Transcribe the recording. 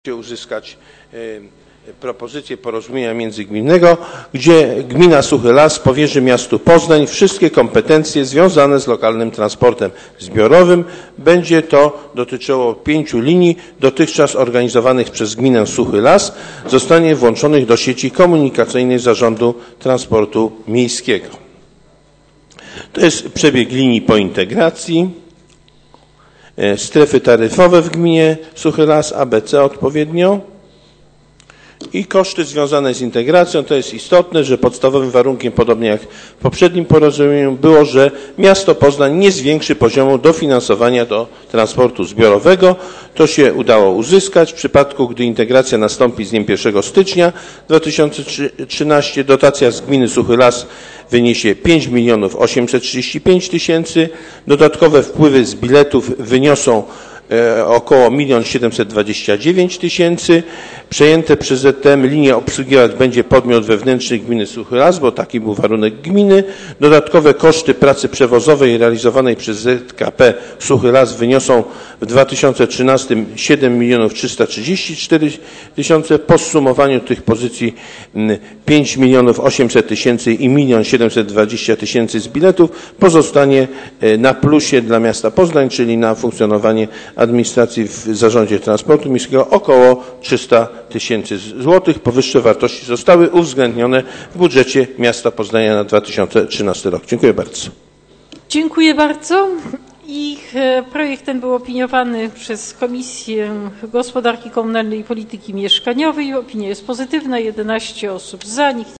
uzyskać propozycję porozumienia międzygminnego, gdzie gmina Suchy Las powierzy miastu Poznań wszystkie kompetencje związane z lokalnym transportem zbiorowym. Będzie to dotyczyło 5 linii dotychczas organizowanych przez gminę Suchy Las. Zostanie włączonych do sieci komunikacyjnej Zarządu Transportu Miejskiego. To jest przebieg linii po integracji. Strefy taryfowe w gminie Suchy Las, ABC odpowiednio. I koszty związane z integracją. To jest istotne, że podstawowym warunkiem, podobnie jak w poprzednim porozumieniu, było, że miasto Poznań nie zwiększy poziomu dofinansowania do transportu zbiorowego. To się udało uzyskać. W przypadku, gdy integracja nastąpi z dniem 1 stycznia 2013, dotacja z gminy Suchy Las wyniesie 5 835 000. Dodatkowe wpływy z biletów wyniosą około 1 729 000. Przejęte przez ZTM linie obsługiwać będzie podmiot wewnętrzny gminy Suchy Las, bo taki był warunek gminy. Dodatkowe koszty pracy przewozowej realizowanej przez ZKP Suchy Las wyniosą w 2013 7 334 000. Po zsumowaniu tych pozycji 5 800 000 i 1 720 000 z biletów pozostanie na plusie dla miasta Poznań, czyli na funkcjonowanie administracji w Zarządzie Transportu Miejskiego około 300 000 złotych. Powyższe wartości zostały uwzględnione w budżecie miasta Poznania na 2013 rok. Dziękuję bardzo. Dziękuję bardzo. Projekt ten był opiniowany przez Komisję Gospodarki Komunalnej i Polityki Mieszkaniowej. Opinia jest pozytywna. 11 osób za. Nikt